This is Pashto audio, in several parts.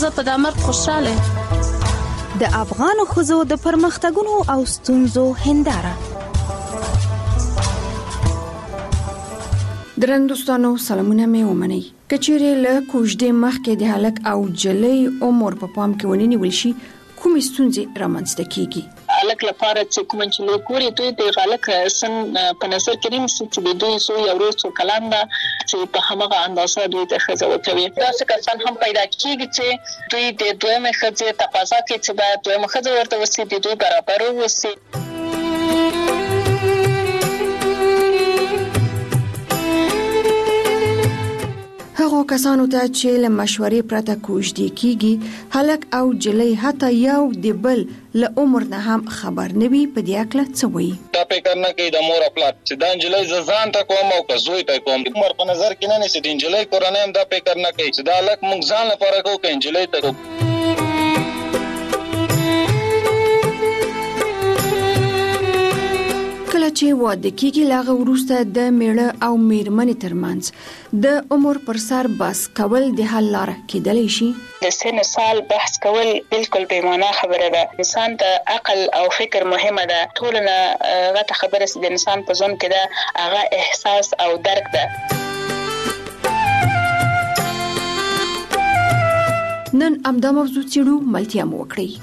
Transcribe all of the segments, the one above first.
زه په دامر خوشاله د افغان ښځو د پرمختګونو او ستونزو هنداره. درنوستانو سلامونه مې ومنئ. کچېرې له کوژدې مخکې د هلک او جلۍ عمر په پام کې ونیول شي، کومې ستونزې رامنځته کیږي؟ هلک لپاره چې کوم چې له کورې دوی د هلک سن په نظر کې نیسي چې دوی سو یو ورځ څو کلام ده چې په همغه اندازه دوی ته ښځه ورکوي. داسې کسان هم پیدا کیږي چې دوی د دویمې ښځې تقاضا کوي چې باید دویمه ښځه ورته وسي، د دوی برابر وسي. هغو کسانو ته چې له مشورې پرته کوژدې کیږي، هلک او جلۍ حتی یو د بل له عمر نه هم خبر نه وي، په دې اړه څه وایي؟ دا فکر نه کوي د مور خپل چې دا جلۍ ځان ته کوم او که زوی ته کوم، عمر په نظر کې نه نیسي. د جلۍ کورنۍ هم دا فکر نه کوي چې دا هلک موږ ځان لپاره کوو که جلۍ ته کوو. کله چې واده کیږي، لاغه وروسته د میړه او میرمنې ترمنځ د عمر پر سر بحث کول د حل لاره کېدلی شي. د سن سال بحث کول بالکل بې معنا خبره ده. انسان د عقل او فکر مهمه ده. ټولنه غته خبره چې د انسان په ژوند کې ده هغه احساس او درک ده. نن همدا موضوع څېړو، ملتیا مو وکړئ.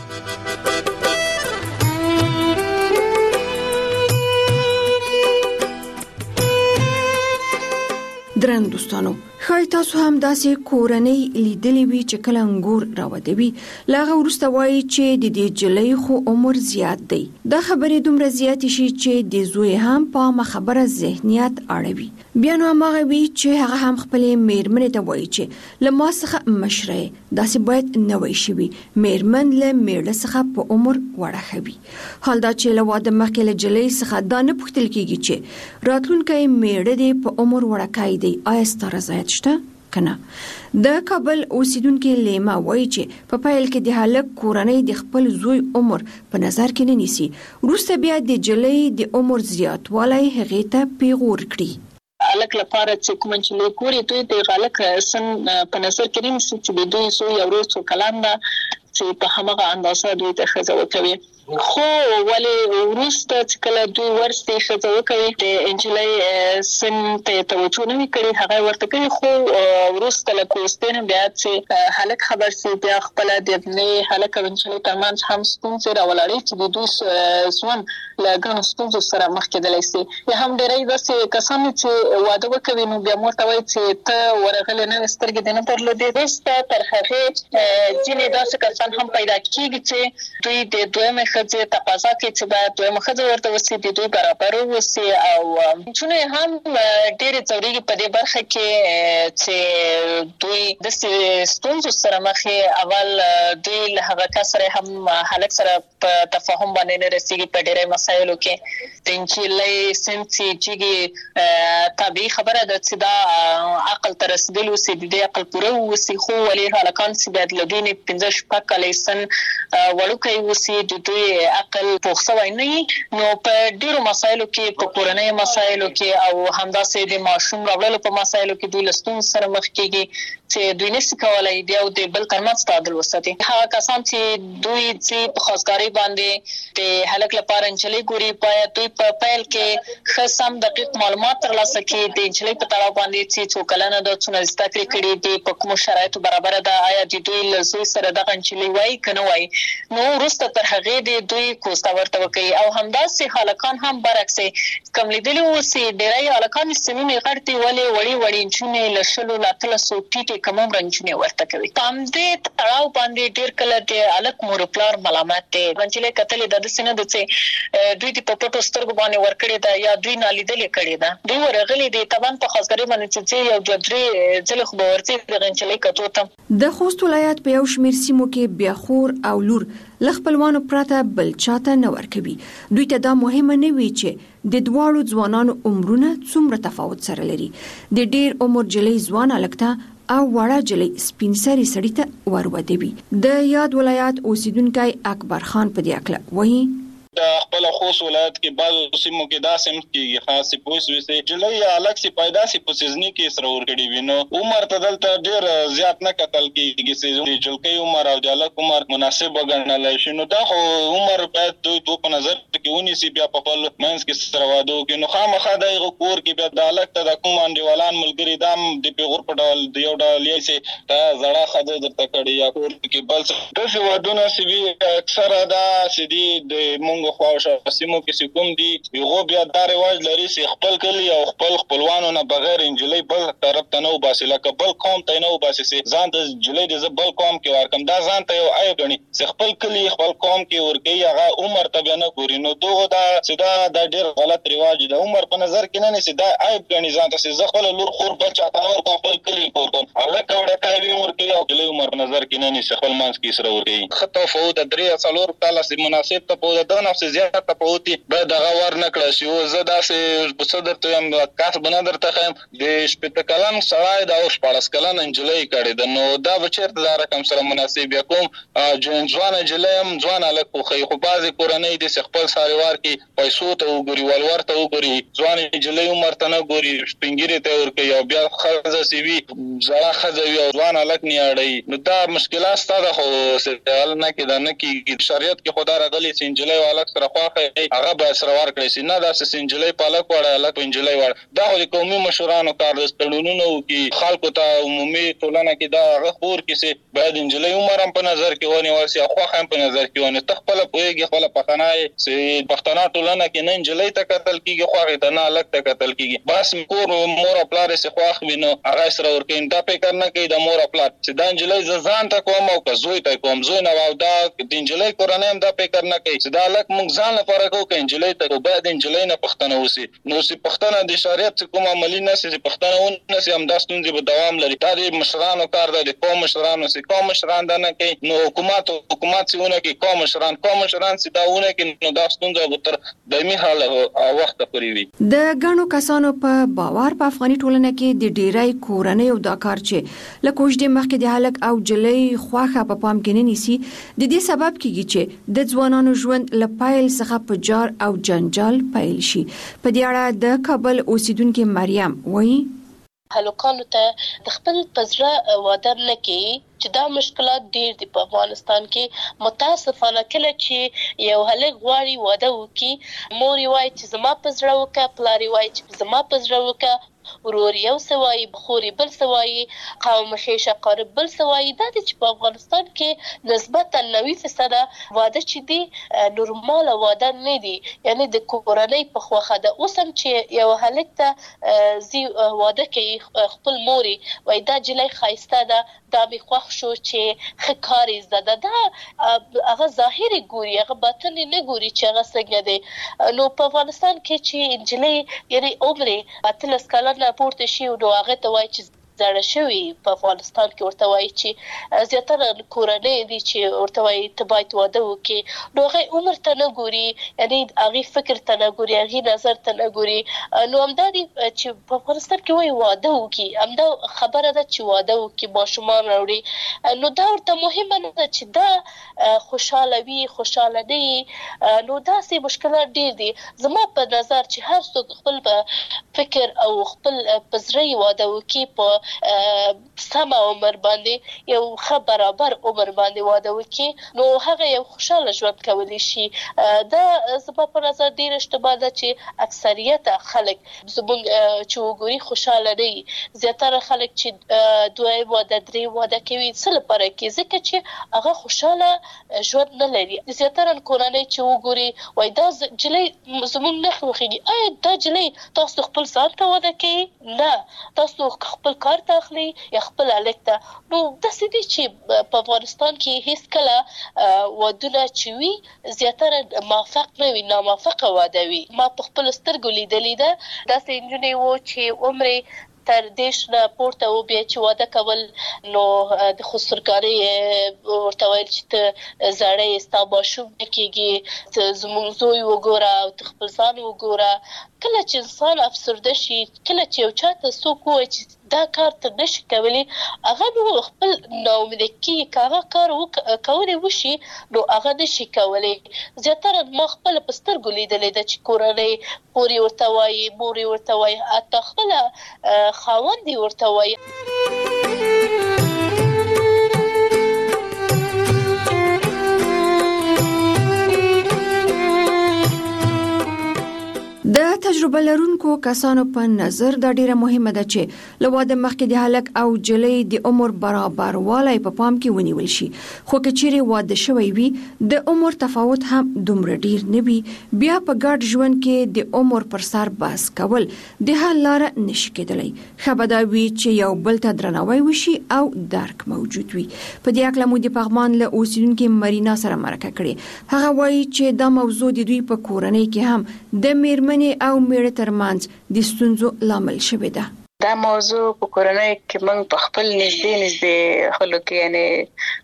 درن دوستانو، خای تاسو هم داسې کورنۍ لیدلې وي چې کله انګور راودوي، لاغه وروسته وایي چې د دې جلۍ خو عمر زیات دی. دا خبرې دومره زیاتې شي چې د زوی هم په خبره ذهنیت اړوي. بیا نو هغه وی چې هغه هم خپلې میرمنې ته وایي چې له ما څخه مشره، داسې باید نه وای شي. میرمن له میړه څخه په عمر وړه خوي. حال دا چې له واده مخکې له جلۍ څخه دا نه پوښتل کیږي چې راتلونکی میړه دې په عمر وړه دی، آیا ستاسو رضایت شته کنه؟ د کابل اوسیدونکو لیما وایي چې په پیل کې د هلک کورنۍ د خپل زوی عمر په نظر کې نه نیسي، وروسته بیا د جلۍ د عمر زیاتوالی هغې ته پیغور کړي. هلک لپاره چې کوم چې له کورې دوی د هلک سن په نظر کې نیسي چې دوی سو یو ورځ څو کلام ده چې په همغه اندازه دوی ته ښځه ورکوي. خو ولې وروسته چې کله دوی ورسته ښځه وکوي د انجلۍ سن ته توجه نه کړي، هغه ورته کوي. خو وروسته له کوستین بیا چې هلک خبر سي، بیا خپل د هلک او انجلۍ ترمنځ هم ستونزې راولړي چې د دوی ژوند له ګڼو ستونزو سره مخ کېدلی سي. یا هم ډېری داسې کسان چې واده وکوي نو بیا مور ته وایي چې ته ورغلې نه سترګې دې نه درلودې. وروسته تر هغې ځینې داسې کسان هم پیدا کېږي چې دوی د دویمې ښځې تقاضا کوي چې باید دویمه ښځه ورته وسي، د دوی برابر وسي. او نجونې هم ډېرې ځورېږي په دې برخه کې چې دوی داسې ستونزو سره مخ یې. اول دوی له هغه کس سره هم هلک سره په تفاهم باندې نه رسېږي په ډېری مسایلو کې. د نجلۍ سن چې جګي طبیعي خبره ده چې دا عقل ته رسېدلي اوسي، د دې عقل پوره اوسي. خو ولې هلکان چې باید له دوی نه 15-16 کاله سن وړوکی اوسي، د دوی عقل پوخ شوی نه وي، نو په ډېرو مسایلو کې، په کورنۍ مسایلو کې او همداسې د ماشوم راوړلو په مسایلو کې دوی له ستونزو سره مخ کېږي چې دوی نشي کولی د یو د بل ترمنځ تعادل وساتي. هغه کسان چې دوی چې په خواستګارۍ باندې د هلک لپاره نجلۍ ګوري، باید دوی په پیل کې ښه سم دقیق معلومات ترلاسه کړي د نجلۍ په تړاو باندې چې څو کلنه ده، څومره زده کړې کړې دي، په کومو شرایطو برابره ده، آیا د دوی له زوی سره دغه نجلۍ وایي که نه وایي. نو وروسته تر هغې د دوی کوسته ورته وکوي. او همداسې هلکان هم برعکس کم لیدلي اوسي، ډېری هلکان سنونه یې غټ دي، ولې وړې وړې نجونې له 100-1300 ټیټې کم عمره نجونې ورته کوي. په همدې تړاو باندې ډېر کله د هلک مور پلار ملامت دی. نجلۍ کتلې ده، داسې نه ده چې دوی دې په پټو سترګو باندې ورکړې ده یا دوی نالیدلې کړې ده. دوی ورغلي دي طبعا په خواستګارۍ باندې چې یو 2-3 ځلې خو به ورځي دغه نجلۍ کتو ته. د خوست ولایت په یو شمېر سیمو کې بیا خور او لور له خپلوانو پرته بل چاته نه ورکوي. دوی ته دا مهمه نه وي چې د دواړو ځوانانو عمرونه څومره تفاوت سره لري. د ډېر عمر جلۍ ځوان هلک ته او وړه جلۍ سپین سرې سړي ته ورودوي. د یاد ولایت اوسیدونکی اکبر خان په دې اړه وایي: د خپل خوست ولایت کې بل سیمو کې داسې کېږي خاصې پوس وسه جلې یا الګ سي پیدا سي په سيزني کې سره ور کړی وینو عمر ته دلته ډېر زیات نه کتل کېږي چې جلکې عمر او د الګ عمر مناسب وګڼل شي نو دا خو عمر باید دوی په نظر کې ونیسي بیا په خپل منځ کې سره واده کې نو خامخا د کور کې بیا د الګ ته د کوم انډیوالان ملګری دام د پیغور په ډول د یو ډول یې سي دا زړه خدای درته کړی یا کور کې بل څه د ودونه سی اکثره دا سدي د مونږ خواوشه سیمو کې کوم دي یو بیا دا رواج لري چې خپل کلی او خپلوانو نه بغیر انجلۍ بل طرف ته نه وباسي لکه بل قوم ته نه وباسي ځان د جلۍ د بل قوم کې ورکم دا ځان ته یو عیب غني چې خپل کلی خپل قوم کې ورګي هغه عمر ته نه ګوري نو دوه دا سدا د ډېر غلط رواج د عمر په نظر کې نه نسی دا عیب غني ځان ته چې خپل لور خور بچا ته ور خپل کلی کوم الله کوړه کوي ورګي او جلۍ عمر په نظر کې نه نسی خپل مانس کې سره ورګي خطو فو د درې څلور کاله سي مناسب ته په د نفس زیات ته پوتي به دغه ور نکړه شو زه دا سه صدر ته هم کاس بنادر ته هم د شپته کلن سړای دا اوس پارس کلن انجلۍ کړي د نو دا بچر د رقم سره مناسب یکوم ځوان جلیم ځوان الک خو بازي کورنۍ د خپل ساروار کې پیسو ته وګوري ولور ته وګوري ځوان جلۍ عمر ته نه ګوري سپینګری ته ورکي او بیا خرزه سی وی زړه خزوي او ځوان الک نه اړي نو دا مشکلات ستاسو خو سوال نه کېد نه کې شریعت کې خدا راغلي سنجلۍ والک سره خواخه هغه به سروار کړی سي نه دا سنجلۍ پالک وړه الک انجلۍ وړه دا خو قومي مشورانو کار د تړونونو کې خلکو ته عمومي ټولنه کې دا غفور کې سي باید انجلۍ عمر هم په نظر کې ونی ورسي خو هم په نظر کې ونی تخپل پويږي خپل پخنای سي پښتنه ټولنه کې نه انجلۍ ته قتل کیږي خو ته نه الک ته قتل کیږي بس کور مور خپل سي خو وینو هغه سره ورکین دا په کار نه کوي د مور خپل چې دا انجلۍ ځان ته کوم او زوی ته کوم زوی نه او دا د انجلۍ کورنۍ هم دا په کار نه کوي چې دا الک موږ ځان لپاره کوو ک انجلۍ ته باید انجلۍ نه پښتنه وسی نو سي پښتنه د شریعت کوم عملی نه سي پښتنه ون سي هم دا ستونزې به دوام لري دا د مشرانو کار دی د قوم مشرانو سي قوم مشران دا نه کوي نو حکومت سيونه کې قوم مشران سي داونه کې نو دا ستونزه به تر دایمي حال او وخت پورې وي د غنو کسانو په باور په افغاني ټولنه کې د ډیرای کورنۍ او دا کار چې لکه د مخکې د هلک او جلۍ خواخه په پام کې نه نیسي د دې سبب کیږي چې د ځوانانو ژوند لپایل څخه په جار او جنجال پیل شي په دې اړه د کابل اوسیدونکو مریم وایي هلکانو ته د خپل پزړه واده نه کوي چې دا مشکلات ډیر دي په افغانستان کې متاسفانه کله چې یو هلک غواړي واده وکړي مور یې وایي چې زما پزړه وکړه پلار یې وایي چې زما پزړه وکړه ورور یو سوای بخوري بل سوای قوم خیشه قارب بل سوای دا چې په افغانستان کې نسبتا 90% واده چې دي نورمال واده نه دي یعنی د کورنۍ په خوخه ده اوسم چې یو هلک ته زی واده کوي خپل موري وای دا جلای خایسته ده دا به خوښ شو چې خکاري زده ده هغه ظاهري ګوري هغه باطن نه ګوري چې هغه څنګه دی نو په افغانستان کې چې انجلۍ یعنی عمر اتلس کلن پورته شي نو هغه ته وایي چې زړه شوی په افغانستان کې ورته وایي چې زیاتره کورنۍ دي چې ورته وایي ته باید واده وکړي نو هغه عمر ته نه ګوري یعنی هغه فکر ته نه ګوري هغه نظر ته نه ګوري نو همدا دي چې په افغانستان کې وایي واده وکړي همدا خبره ده چې واده وکړي ماشومان راوړي نو دا ورته مهمه نه ده چې دا خوشاله وي خوشاله نه نو داسې مشکلات ډیر دي زما په نظر چې هر څوک خپل فکر او خپل پزړه واده وکړي په سم عمر باندې یو ښه برابر عمر باندې واده وکړي نو هغه یو خوشاله ژوند کولی شي دا زما په نظر ډیر اشتباه ده چې اکثریت خلک زموږ چې وګوري خوشاله نه زیاتره خلک چې دوه واده درې واده کوي څه لپاره کې ځکه چې هغه خوشاله ژوند نه لري زیاتره کورنۍ چې وګوري وای دا جلۍ زموږ نه خوښیږي آیا دا جلۍ تاسو خپل ځان ته واده کوي نه تاسو خپل کار تاخلي یا خپل الکته نو د سدي چې په افغانستان کې هیڅ کله ودونه چوي زیاتره موافق نه وي ناموافقه واده وي ما په خپل سترګو لیدلې ده داسې نجونې وو چې عمر تر دیش نه پورته و بیا چې واده کول نو د خسرګاری ورته ویل چې ته زړې ستا ماشوم کېږي زموږ زوی وګوره او خپل ځان وګوره کله چې انسان افسرده شي کله چې یو چاته څوک وایي چې دا کار ته نشي کولی هغه نو خپل ناامید کی کاغه کار کولای وشي نو هغه نشي کولی. زیاتره ما خپل پسترګو لیدلې د چې کورنۍ پوری ورته وایي موري ورته وایي حتی خپل خاوندې ورته وایي. د تجربه لرونکو کسانو په نظر دا ډیره مهمه ده چې له واده مخکې د هلک او جلۍ د عمر برابروالی په پام کې ونیول شي، خو که چیرې واده شوی وي د عمر تفاوت هم دومره ډیر نه وي، بیا په ګډ ژوند کې د عمر پر سر بحث کول د حل لاره نشي کېدلی. ښه به دا وي چې یو بل ته درناوی وشي او درک موجود وي. په دې اړه مو د پغمان له اوسیدونکو مرینا سره مرکه کړې. هغه وایي چې دا موضوع د دوی په کورنۍ کې هم د میرمنې او میړه ترمنځ د ستونزو لامل شوې ده. دا موضوع په کورنۍ کې موږ په خپل نږدې خلکو کې یعنی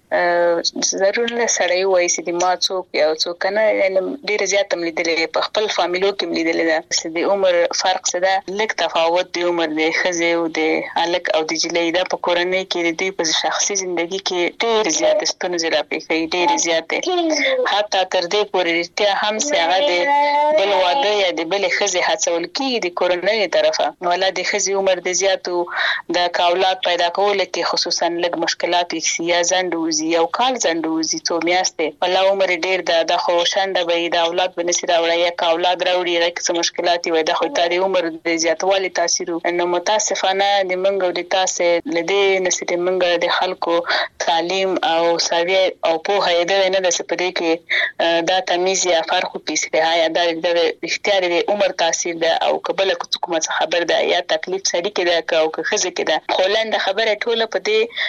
ضرور له سړی وایي چې د ما څوک یا څوک نه یعنی ډېر زیات ملیدلې په خپل فامیلو کې ملیدلې ده چې د عمر فرق څه ده، لږ تفاوت د عمر د ښځې او د هلک او د جلۍ ده په کورنۍ کې د دوی په شخصي ژوندۍ کې ډېر زیات ستونزې راپېښوي، ډېر زیاتې حتی تر دې پورې رښتیا هم چې هغه د بل واده یا د بلې ښځې هڅول کېږي د کورنۍ طرفه ولا د ښځې عمر د زیاتو د اولاد پیدا کولو کې خصوصا لږ مشکلات یا ځنډ وځي یو کال ځنډ وځي څو میاشتې ولا عمر ډېر د خو شنده به د اولاد بنسي راوړي یا اولاد راوړي هغه څه مشکلات وي د خو د عمر د زیاتوالي تاثیر نو متاسفانه د منګو د تاسو لدې نسته منګو د خلکو تعلیم او ساوی او په هيده نه د سپدې کې دا تمیز یا فرق پیسه یا د اختیار د عمر تاثیر ده او قبل کومه خبر ده یا تکلیف سړي کې ده او که خزه کې ده خولند خبره ټوله په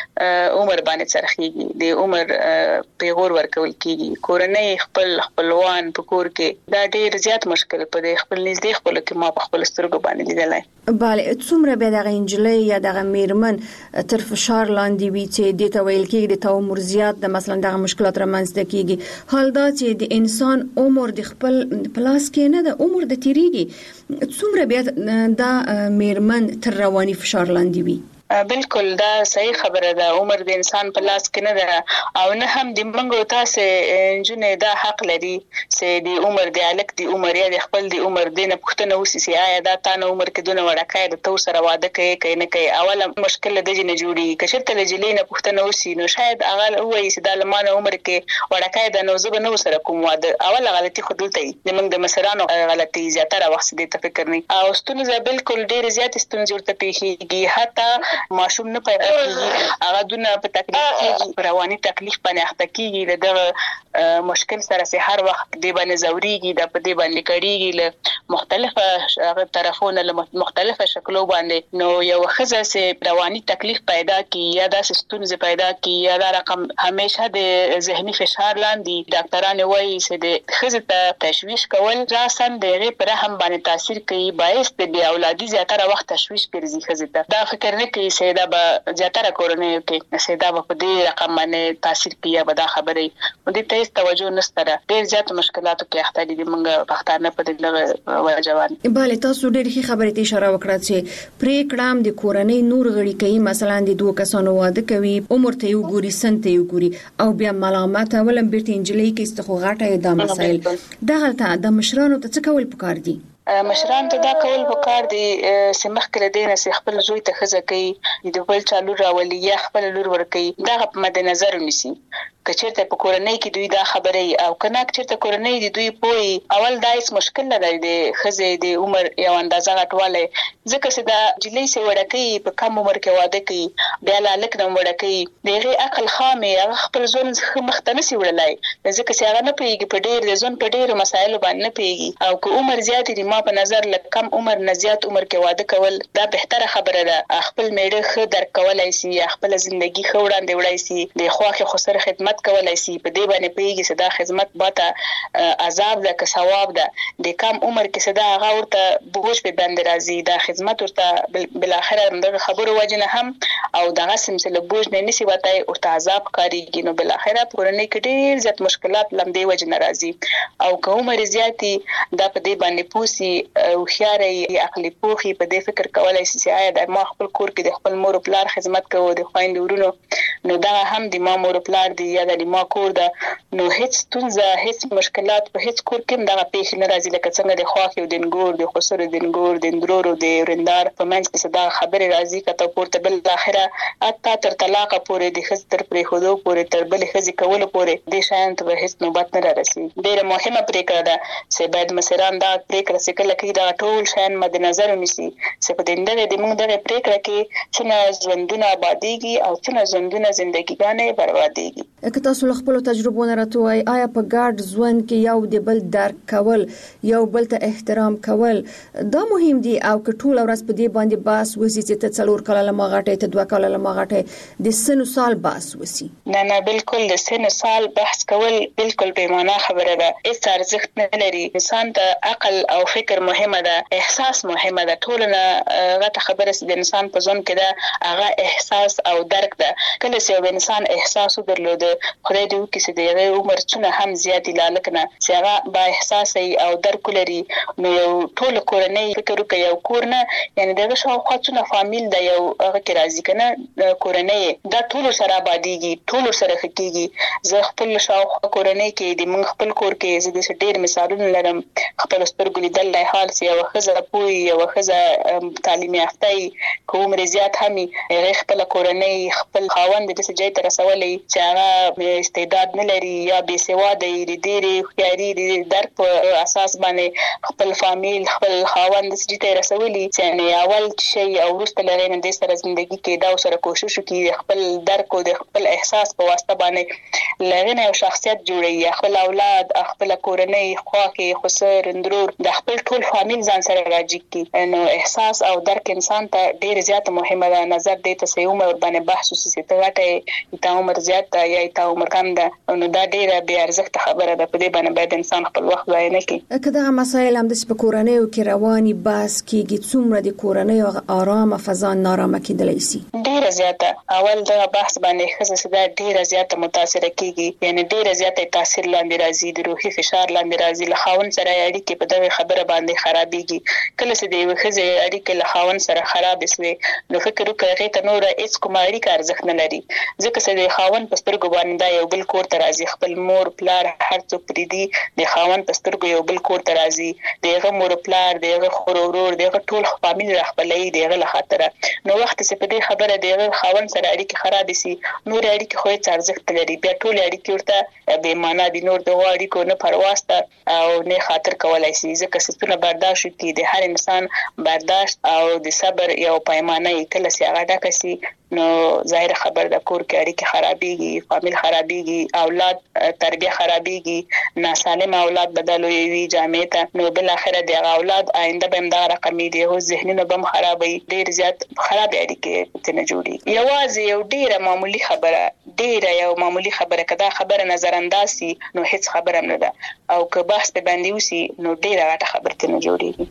دې عمر باندې سرخيږي د عمر پیغور ورکول کیږي. کورنۍ خپلوان په کور کې دا ډیر زیات مشکل په دې خپل نږدې خپل کې ما په خپل سترګو باندې لیدلای. بله څومره به دغه انجلۍ یا دغه میرمن تر فشار لاندې وي چې د تویل کې د عمر زیات د مثلا دغه مشکلات رامنځته کیږي، حال دا چې د انسان عمر د خپل پلاس کې نه د عمر د تیریږي، څومره به دا میرمن تر رواني فشار لاندې وي. بالکل دا صحیح خبره ده، عمر د انسان په لاس کې نه ده او نه هم د منګو تاسو انجنې دا حق لري چې د عمر د الک د عمر یا د خپل د عمر د نه پښتنه وسي آیا دا تانه عمر کې دونه وړکای د تو سره واده کوي نه کوي اوله مشکل د جن جوړي کشرته لجلې نه پښتنه وسي نو شاید هغه وایي چې د لمانه عمر کې وړکای د نو زب نو سره کوم واده اوله غلطي خودلته د منګ د مسرانو غلطي زیاتره وخت دې تفکر نه او ستونزه بالکل ډیر زیات ستونزه ورته پیښیږي حتی ماشوم نه پیدا کیږي هغه دونه په تکلیف کې رواني تکلیف باندې اخته کیږي دغه مشکل سره سه هر وخت دی باندې زوريږي د په دی باندې کړيږي له مختلفه طرفونو له مختلفه شکلو باندې نو یو خزه سه رواني تکلیف پیدا کی یا د ستونزې پیدا کی یا د رقم همیشه د ذهني فشار لاندې ډاکټرانو وایي چې د خزه ته تشویش کول راسن دغه پر هم باندې تاثیر کوي باعث د اولادي زیاتره وخت تشویش ګرځي خزه ته دا فکر نه کوي سیدا به زیاتره کورنۍ کې سیدا په دې رقم باندې تاثیر کوي به دا خبره دې ته توجه نشته ډېر زیات مشکلاتو کې اخته دي موږ پښتانه په دې وجوان. بله تاسو ډېر ښه خبرې ته اشاره وکړه چې پریکړه د کورنۍ نور غړي کوي مثلا د دوه کسانو واده کوي عمر ته یو ګوري سن ته یو ګوري او بیا ملامت ولم بیرته انجلۍ کې استخو غاټه د مسایل دغه د مشرانو ته څه کول پکار دي؟ مشران ته دا کول وکړ دي سمخ کړه دینه سي خپل زوی ته خزه کوي د بل چالو راولي یا خپل لور ور کوي دا په مد نظر ونیسي کچرته په کورنۍ کې دوی دا خبره او کنه چرته کورنۍ دی دوی پوي اول دایس مشکل نه دی خزه د عمر یو اندازه غټواله ځکه چې دا جلې سي وړکې په کم عمر کې واده کوي بیا لاله نو وړکې دغه عقل خامې خپل ځون مختلف سي وړلای ځکه چې هغه نه پیږي په ډېر د ځون په ډېر مسایلو باندې نه پیږي او که عمر زیات دی ما په نظر لکه کم عمر نه زیات عمر کې واده کول دا بهتره خبره ده خپل میړه خ درک کولای سي خپل ژوندۍ خ وړاندې وړای سي د خواخه خسر خدمت کولای سي په دې باندې پیږي چې دا خدمت باته عذاب ده که ثواب ده د کم عمر کې صدا هغه ورته بوج په بند راځي دا خدمت ورته بل اخره د خبرو وجنه هم او دغه سمسله بوج نه نسی وتاي او عذاب کاریږي نو بل اخره پرونی کې ډیر زیات مشکلات لمدې وجنه راځي او که عمر زیاتی دا په دې باندې پوسی داسي هوښیاري عقلي پوهي په دې فکر کولای شي چې آیا د ما خپل کور کې د خپل مور او پلار خدمت کوو د خويندو ورونو نو دا هم د ما مور او پلار دی یا د ما کور ده نو هیڅ ستونزه هیڅ مشکلات په هیڅ کور کې دا پیښ نه راځي لکه څنګه د خواخ یو دنګور د خسر دنګور د اندرورو د ورندار په منځ کې صدا خبره راځي کته پورته بل اخره اته تر طلاق پورې د خزتر پرې خودو پورې تر بل خزي کول پورې د شاین ته هیڅ نوبت نه راسي ډیره مهمه پریکړه ده چې باید مسران دا پریکړه چې کله دا ټول شاین مد نظر ونیسي چې په دې د موږ د پریکړه کې چې ژوندونه آبادیږي او چې ژوندونه ژوندګیګانې بربادیږي. که تاسو خپل تجربه نه راټوي آیا په ګډ ژوند کې یو د بل درک کول یو بل ته احترام کول دا مهم دي او که ټول ورځ په دې باندې باس وسی چې ته څلور کاله لمغاټه ته دوه کاله لمغاټه د سن سال باس وسی نه بالکل د سن سال بحث کول بالکل بے معنا خبره ده هیڅ ارزښت نه لري. انسان ته عقل او فکر مهمه ده احساس مهمه ده ټولنه غته خبره چې د انسان په ځون کې ده هغه احساس او درک ده کله چې انسان احساس درلود خدای دې وکړي چې د عمر څونه هم زیات لاله کنه چې هغه با احساس او درک لري نو یو ټول کورنۍ فکر وکړي یو کورنه یعنی دغه شاوخوا څونه فامیل د یو هغه کې راځي کنه کورنۍ دا ټول سره آبادیږي ټول سره خکېږي. زه خپل شاوخوا کورنۍ کې د من خپل کور کې زه د ډېر مثالونه لرم خپل سترګو لیدل لای حال سي او خزه پوي او خزه تعلیم یافته کوم رضایت همي خپل کورنۍ خپل خاوند د څه ځای تر رسولې چې هغه استعداد نه لري یا بې سواده دی ډېری خياري د درک په اساس باندې خپل فامیل خپل خاوند د څه ځای رسولې چې نه اول شي او ورسته لري نه د سره ژوندۍ کې دا سره کوشش وکړي خپل درک او د خپل احساس په واسطه باندې لغنه او شخصیت جوړي خپل اولاد خپل کورنۍ خواخي خسر اندرور د خپل ټول فامیل ځان سره راځي کی نو احساس او درک انسان ته ډېر زیات مهمه ده. نظر دې ته سې عمر باندې بحث وسې ته غټه تا عمر زیات یا تا عمر کم ده نو دا ډېره بې ارزښت خبره ده په دې باندې باید انسان خپل وخت ضایع نه کړي. کله مسایل هم د سپکورنۍ او کې رواني باس کېږي څومره د کورنۍ او آرامه فضا نارامه کېدلی شي ډېر زیاته اول دا بحث باندې خزه سده ډېر زیاته متاثر کیږي یعنی ډېر زیاته تاثیر لاندې راځي د روحي فشار لاندې راځي له خاون سره اړیکې په دغه خبره باندې خرابېږي کله چې د خزه اړیکې له خاون سره خراب شي نو فکر وکړي ته نور هیڅ کوم اړیکه ارزښت نه لري ځکه چې د خاون په سترګو باندې دا یو بل کور ته راځي خپل مور پلار هر څوک پریدي د خاون په سترګو یو بل کور ته راځي دغه مور پلار دغه خورور دغه ټول فامیل راخپلې دغه له خاطر نو وخت چې په دې خبره دغه خاون سره اړیکې خراب شي نور اړیکې خو هیڅ ارزښت لري بیا ټول اړیکې ورته به معنا دي نور د اړیکو نه پرواسته او نه خاطر کولای شي ځکه ستونه برداشت کی د هر انسان برداشت او د صبر یو پیمانه کله چې هغه دکسي نو ظاهر خبر د کور کې اړیکې خرابېږي فامیل خرابېږي اولاد تربیه خرابېږي ناسالم اولاد بدلوي وي جامع ته نو بل اخره د اولاد آینده به دا رقمي دي او ذهنونه به خرابوي ډېر زیات خراب اړیکې ته نه جوړي یوازې یو ډېر معمولی خبره ډېر یو معمولی خبره کدا خبره نظر انداز سي نو هیڅ خبره نه ده او که بحث په باندې وسی نو ډېر غټه خبره ته نه جوړيږي.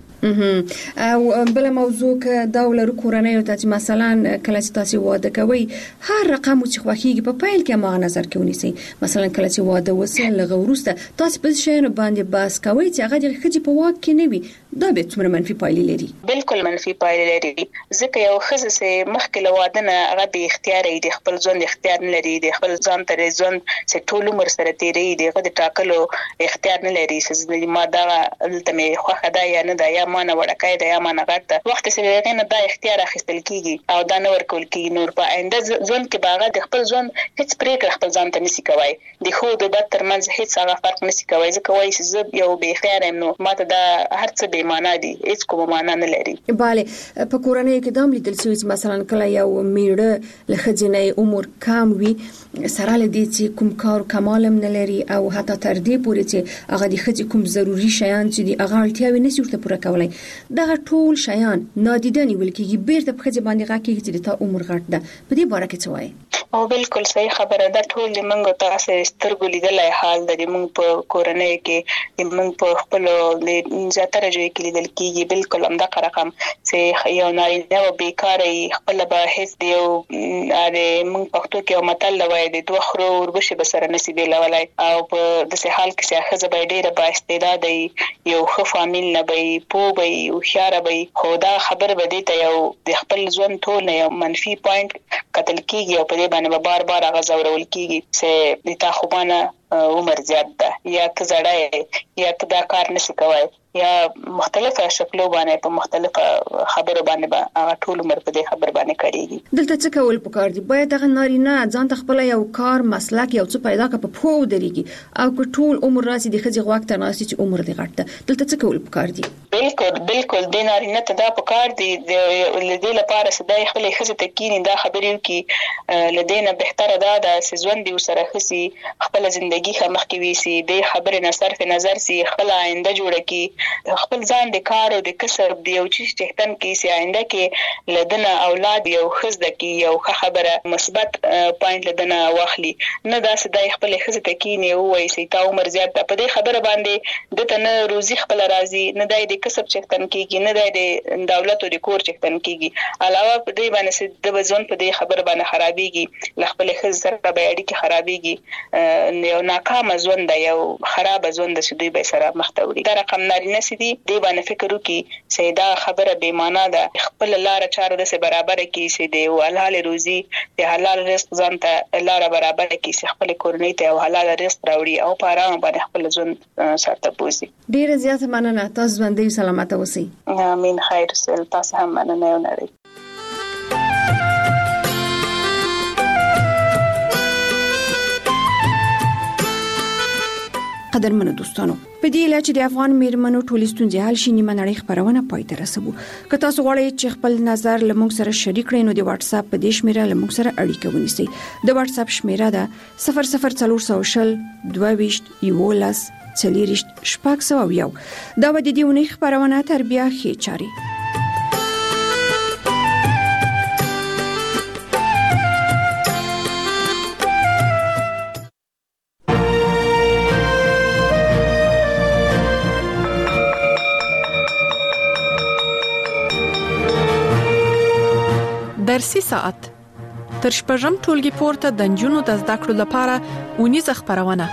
او بل موضوع ک دولت کورنۍ ته مثلا کله چې تاسو واده کوي هر رقم چې خوخيږي په پایل کې ما نظر کې ونیسي مثلا کله چې واده وسل لغورسته تاسو په شین باندې باس کوي چې هغه د خځې په واک کې نه وي دا به څومره منفي پایلې لري بالکل منفي پایلې لري ځکه یو خځه سه مخکې لواده نه هغه به اختیار دی خپل ځون اختیار نه لري د خپل ځان تر ځون چې ټول عمر سره تیری دی هغه د ټاکلو اختیار نه لري چې ما دا دلته مې خوخه دا یا نه دا یا ما نه وړکای دا یا ما نه غټه وخت چې نه دا اختیار اخیستل کیږي او دا نه ورکول کیږي نور په آینده ځون کې باغه د خپل ځون هیڅ پریکړه خپل ځان ته نسی کوي د خو د بد ترمنځ هیڅ هغه فرق نسی کوي ځکه وایي چې زه یو به خیر یم نو ماته دا هر څه به معنا دي هیڅ کوم معنا نه لري. bale په کورنۍ کې دام لیدل شوی چې مثلا کله یو میړه له خځینې عمر کم وي سره لدی چې کوم کار کمالم نه لري او حتی تر دې پورې چې هغه د خځې کوم ضروری شیان چې دی هغه اړتیاوي نشي ورته پوره کولای دغه ټول شیان نادیده نیول کېږي بیرته په خځې باندې راکېږي چې د عمر غټ ده په دې باره کې څه وایي؟ او بالکل صحیح خبره ده ټول د منګو تاسو سترګو لیدلای حال د منګ په کورنۍ کې د منګ په خپل د زیاتره ځای کې لیدل کېږي بالکل هم دا رقم چې یو نارینه او بیکاري خپل به هیڅ دیو د منګ پښتو کې یو متل وایي کولای د دوه خرو وربشې به سره نسی بیلولای او په داسې حال کې چې ښځه به ډېره با استعداده یو ښه فامیل نه به پوه به هوښیاره به خو دا خبره به دې ته یو د خپل ژوند ټول یو منفي پوینټ کتل کېږي او په دې باندې به بار بار هغه ځورول کېږي چې د تا خوبانه عمر زیات ده یا ته زړی یا ته دا کار نشي کوای یا مختلفه شکلو باندې په مختلفه خبرو باندې به هغه ټول عمر په دې خبر باندې کړيږي. دلته څه کول پکار دي؟ باید هغه نارینه ځان ته خپل یو کار مسلک یو څه پیدا کړي په پوه درېږي او که ټول عمر راسي د ښځې غوږ ته ناسي چې عمر دې غټ ده. دلته څه کول پکار دي؟ بالکل د نارینه ته دا پکار دي د دې لپاره چې د خپل ښځې ته کینی دا خبرې وکړي لدينا بهتره ده چې ژوند دې سره خسي خپل ژوندۍ مخ کې ویسي د خبرې نه صرف نظر سي خپل آینده جوړه کی خپل ځان د کار او د کسب د یو چیز چهتن کې سي آینده کې لدنه اولاد یو خزده کې یو خبره مثبت پوینټ لدنه واخلي نه دا سده خپل خزه ته کې نه وایي سي تا عمر زیات په دې خبره باندې د تنه روزي خپل راضي نه د کسب چهتن کې نه د دولت او د کور چهتن کې علاوه په دې باندې د وزن په دې خبره باندې خرابيږي خپل خزه سره به اړیکه خرابيږي یو ناکام ژوند یو خراب ژوند چې دوی به سره مخ ته وړي دا رقم نارینه سي دی باندې فکر وکي چې دا خبره بے معنا ده خپل لار چارو د سه برابر کی سي دی او حلال روزي د حلال رزق ځان ته لار برابر کی سي خپل کورنۍ ته او حلال رزق راوړي او په آرام باندې خپل ژوند سره پوزي. ډیر زیات مننه تاسو باندې سلامت اوسئ. امين خیر سل تاسو هم مننه ونري. قدرمنو دوستانو په دې لاره چې د افغان میرمنو ټولې ستونزې حل شي نیمه نړۍ خبرونه پای ته رسوو. که تاسو غواړئ چې خپل نظر له موږ سره شریک کړئ نو د واتس اپ په دې شمیره له موږ سره اړیکه ونیسئ. د واتس اپ شمیره ده 00400 22 11 40 شپږ دا به د دې ونې خبرونه تر بیا ښې چاري. درسي ساعت تر شپږم ټولګي پورته د نجونو د زده کړو لپاره ونیزه خبرونه.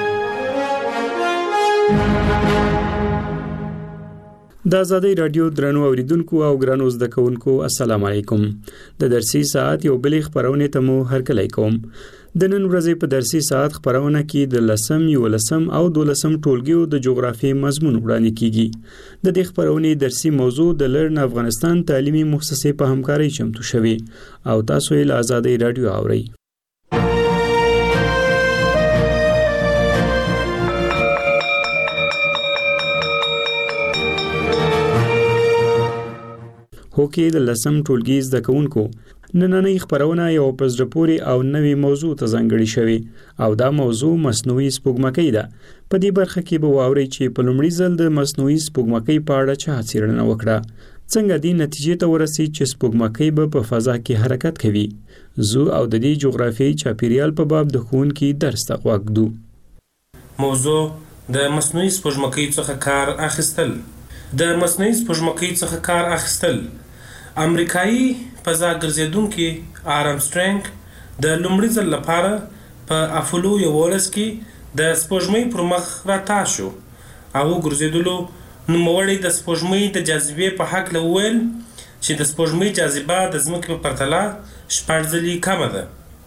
د آزادۍ رادیو درنو اوریدونکو او ګرانو زده کوونکو السلام علیکم. د درسي ساعت یو بل خبرونه ته مو هرکلی کوم. د نن ورځې په درسي ساعت خبرونه کې د 10 او 12 ټولګیو د جغرافي مضمون وړاندې کیږي. د دې خبرونې درسي موضوع د لرن افغانستان تعلیمي مؤسسې په همکارۍ چمتو شوی او تاسو یې له آزادۍ رادیو اورئ. هوکي د 10 ټولګي زده کوونکو نننۍ خبرونه یو پزړه پوري او نوې موضوع ته ځانګړې شوی او دا موضوع مصنوعي سپوږمکۍ ده. په دې برخه کې به واورئ چې په لومړي ځل د مصنوعي سپوږمکۍ په اړه چا څېړنه وکړه، څنګه دې نتیجې ته ورسید چې سپوږمکۍ به په فضا کې حرکت کوي. زو او د دې جغرافیایي چاپیریال په باب د ښوونکي درس ته غوږ ږدو. موضوع د مصنوعي سپوږمکۍ څخه کار اخیستل. د مصنوعي سپوږمکۍ څخه کار اخیستل امریکایي فضا ګرځېدونکي آرمسټرنګ د لومړي ځل لپاره په افولو 11 کې د سپوږمۍ پر مخ راتاو شو او ګرځېدلو نوموړی د سپوږمۍ د جاذبې په حق وویل چې د سپوږمۍ جاذبه د ځمکې په پرتله 6 ځلې کمه ده.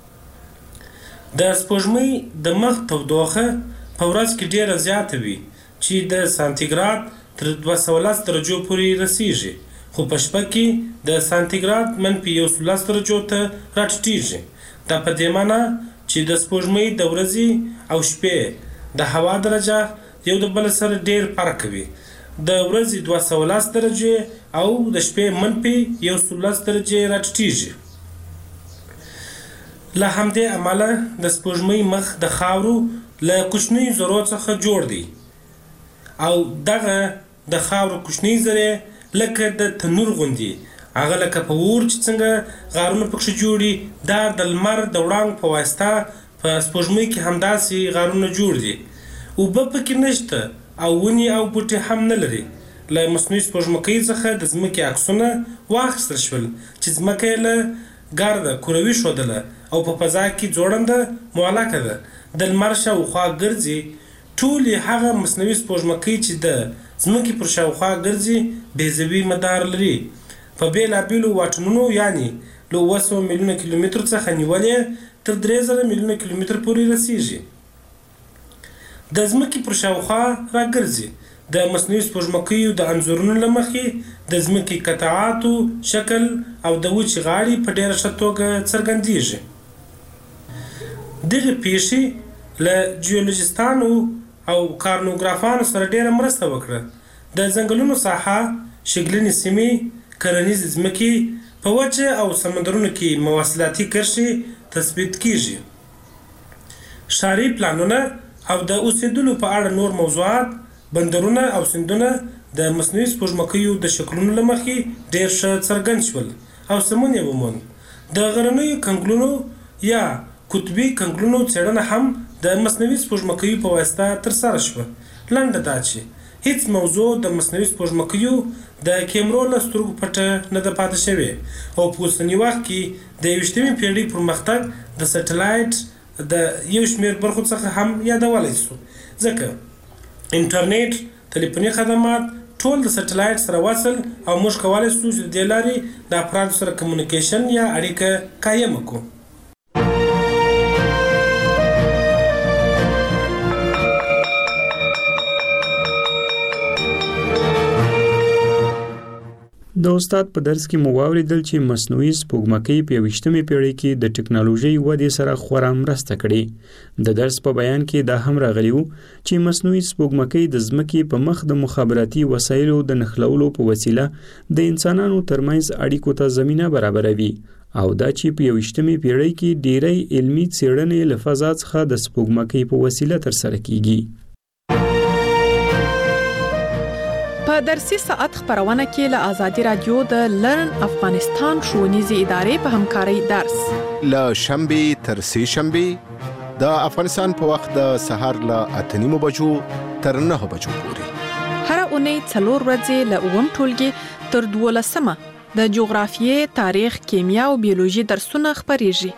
د سپوږمۍ د مخ تودوخه په ورځ کې ډیره زیاته وي چې د سانتیګراد تر 210 درجو پورې رسیږي، خو په شپه کې د سانتیګراد -11 درجو ته راټیټیږي. دا په دې معنی چې د سپوږمۍ د ورځې او شپې د هوا درجه یو د بل سره ډیر فرق کوي. د ورځې 210 درجې او د شپې -11 درجې راټیټیږي. له همدې امله د سپوږمۍ مخ د خاورو له کوچنیو ذرو څخه جوړ دی او دغه د خاورو کوچنی ذرې لکه د تنور غوندي، هغه لکه په اور چې څنګه غارونه پکښې جوړي، دا د لمر د وړانګو په واسطه په سپوږمۍ کې همداسې غارونه جوړ دي. اوبه پکې نشته او ونې او بوټي هم نه لري. له مصنوعي سپوږمکۍ څخه د ځمکې عکسونه واخیستل شول چې ځمکه یې له ګرده کروي ښودله او په فضا کې ځوړنده معلقه ده د لمر شاوخوا ګرځي. ټولې هغه مصنوعي سپوږمکۍ چې د ځمکې پر شاوخوا ګرځي بیضوي مدار لري. په بېلابېلو واټونو یعنې له 200 میلیونه کیلومترو څخه نیولې تر 3000 میلیونه کیلومتر پورې رسیږي. د ځمکې پر شاوخوا راګرځي. د مصنوعي سپوږمکیو د انځورونو له مخې د ځمکې قطعاتو شکل او د وچې غاړې په ډېره ښه توګه څرګندېږي. دغې پیښې له جیولوجستانو او کارنوګرافانو سره ډېره مرسته وکړه. د ځنګلونو ساحه، شګلنې سیمې، کرنیزې ځمکې، په وچه او سمندرونو کې مواصلاتي کرښې تثبیت کیږي. ښاري پلانونه او د اوسېدلو په اړه نور موضوعات، بندرونه او سیندونه د مصنوعي سپوږمکیو د شکلونو له مخې ډېر ښه څرګند شول او سمون یې وموند. د غرنیو کنګلونو یا قطبي کنګلونو څېړنه هم د مصنوعي سپوږمکیو په واسطه ترسره شوه. لنډه دا چې هیڅ موضوع د مصنوعي سپوږمکیو د کیمرو له سترګو پټه نه ده پاتې شوې او په اوسني وخت کې د 21مې پېړۍ پرمختګ د سټلایټ د یو شمېر برخو څخه هم یادولی شو، ځکه انټرنیټ، تلیفوني خدمات ټول د سټلایټ سره وصل او موږ کولی شو چې د دې لارې د افرادو سره کمیونیکیشن یا اړیکه قایمه کړو. د استاد په درس کې مو واوریدل چې مصنوعي سپوږمکۍ په 21مې پېړۍ کې د ټکنالوژۍ ودې سره خورا مرسته کړې. د درس په بیان کې دا هم راغلی و چې مصنوعي سپوږمکۍ د ځمکې په مخ د مخابراتي وسایلو د نښلولو په وسیله د انسانانو ترمنځ اړیکو ته زمینه برابروي او دا چې په 21مې پېړۍ کې ډېری علمي څېړنې له فضا څخه د سپوږمکۍ په وسیله ترسره کیږي. په درسي ساعت خبرونه کې له آزادي رادیو د لرن افغانستان ښوونیزې ادارې په همکارۍ درس له شنبه تر سه شنبه د افغانستان په وخت د سهار له 8:30 بجو تر 9 بجو پورې. هر اونۍ 4 ورځې له 9 ټولګي تر 12 د جغرافیې، تاریخ، کیمیا او بیولوژي درسونه خبريږي.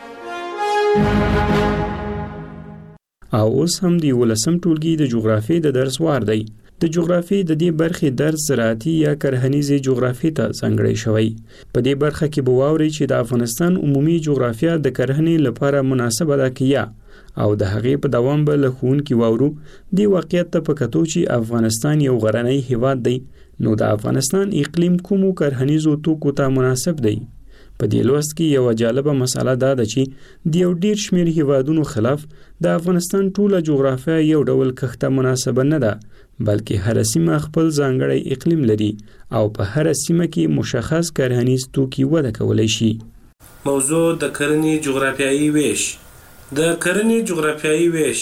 او اوس هم د 11 ټولګي د جغرافیې د درس وار دی. د جغرافیې د دې برخې درس زراعتي یا کرهنیزې جغرافیې ته ځانګړی شوی. په دې برخه کې به واورئ چې د افغانستان عمومي جغرافیه د کرهنې لپاره مناسبه ده که یا، او د هغې په دوام به له ښوونکي واورو دې واقعیت ته په کتو چې افغانستان یو غرنی هیواد دی، نو د افغانستان اقلیم کومو کرهنیزو توکو ته مناسب دی. په دې لوست کې یو جالبه مسله دا ده چې د یو ډیر شمېر هیوادونو خلاف د افغانستان ټوله جغرافیه یو ډول کښته مناسبه نه ده، بلکې هر سیمه خپل ځانګړی اقلیم لري او په هر سیمه کې مشخص کرهنیز توکي وده کولی شي. موضوع د کرنې جغرافیایي ویش. د کرنې جغرافیایي ویش